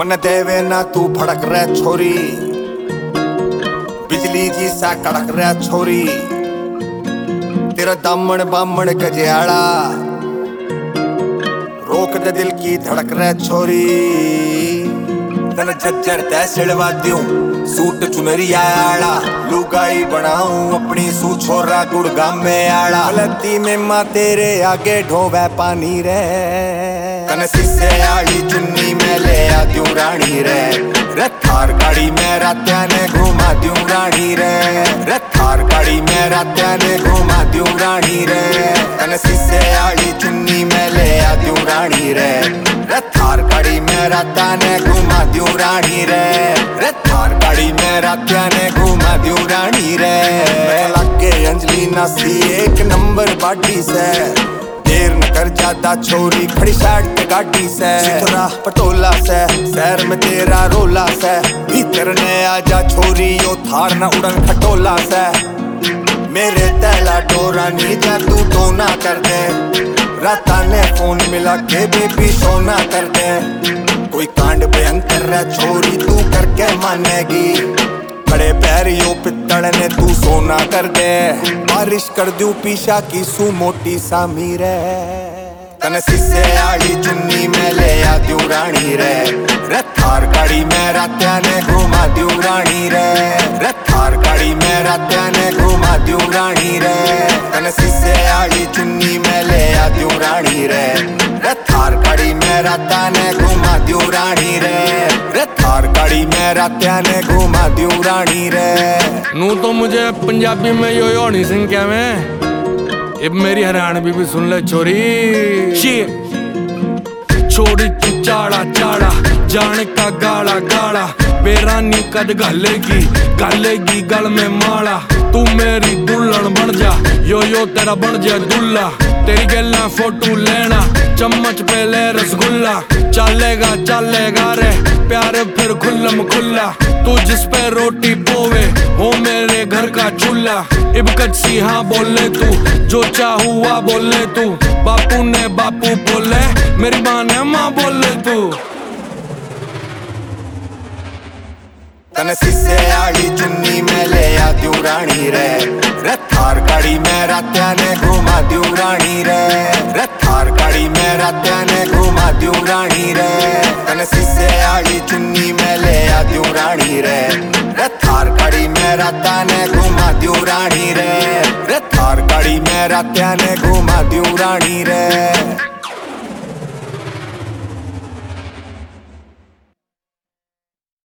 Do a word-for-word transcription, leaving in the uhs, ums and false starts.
मन देवे ना तू भड़क रह छोरी, बिजली जी सा कड़क रह छोरी। तेरा दामन बामन गजियाड़ा रोक दे दिल की धड़क रह छोरी। तन झज्जर तै सिलवा दूं सूट चुनरी आड़ा, लुगाई बनाऊं अपनी सू छोरा गुड़गाम में आड़ा। गलती में माँ तेरे आगे ढोवे पानी रे, तन शीशे आड़ी चुन्नी में ले आ दूं रानी रे। रथार गाड़ी में रात्या ने घुमा दूं रानी रे, रथार गाड़ी में रात्या ने घुमा दूं रानी रे। तन शीशे आड़ी चुन्नी में ले आ दूं रानी रे, रथार गाड़ी में रात्या ने घुमा दूं रानी रे, रथार गाड़ी में रात्या ने घुमा दूं रानी रे। लागे अंजलि नासी एक नंबर बाटी से, देर न कर ज्यादा छोरी खड़ी साइड पे गाड़ी से। सुथरा पटोला से शहर में तेरा रोला से, भीतर ने आजा छोरी यो थार न उड़न खटोला से। मेरे तैला डोरा नी जा तू तो ना कर दे, राता ने फोन मिला के बेबी सोना कर दे। कोई कांड भयंकर है छोरी तू करके मानेगी, खड़े पैर यो पित्तड़ ने तू सोना कर दे। बारिश कर दूं पीछा की सू मोटी सा मीरे, तन शीशे आड़ी चुन्नी में ले आ दूं रानी रे। रथार गाड़ी में रात्या ने घुमा दूं रानी रे, रथार गाड़ी में रात्या ने घुमा दूं रानी रे। तन शीशे आड़ी चुन्नी में ले आ दूं रानी रे, रथार गाड़ी में रात्या ने घुमा दूं रानी रे, रथार गाड़ी में रात्या ने घुमा दूं रानी रे। नू तो मुझे पंजाबी में यो यो नहीं सिंह क्या मैं, अब मेरी हरियाणवी भी सुन ले छोरी। छोड़ी तू चाड़ा चाड़ा जाने का गाड़ा गाड़ा, बेरानी कद गालेगी गालेगी गल में माड़ा। तू मेरी दुल्हन बन जा यो यो तेरा बन जा दुल्ला, तेरी गल्ला फोटो लेना चम्मच पे ले रसगुल्ला। चलेगा चलेगा रे प्यारे फिर खुल्लम खुल्ला, तू जिस पे रोटी पोवे हो मेरे घर का चूल्हा। इब कच्ची हाँ बोले तू जो चाहुआ बोले तू, बापू ने बापू बोले मेरी माँ ने माँ बोले तू। तन शीशे आड़ी चुन्नी में ले आ दूं रानी रे, रथार गाड़ी में रात्या ने घुमा दूं रानी रे, रथार गाड़ी में रात्या ने घुमा दूं रानी रे। तन शीशे आड़ी चुन्नी में ले आ दूं रानी रे, रथार गाड़ी में रात्या ने घुमा दूं रानी रे, रथार गाड़ी में रात्या ने घुमा दूं रानी रे।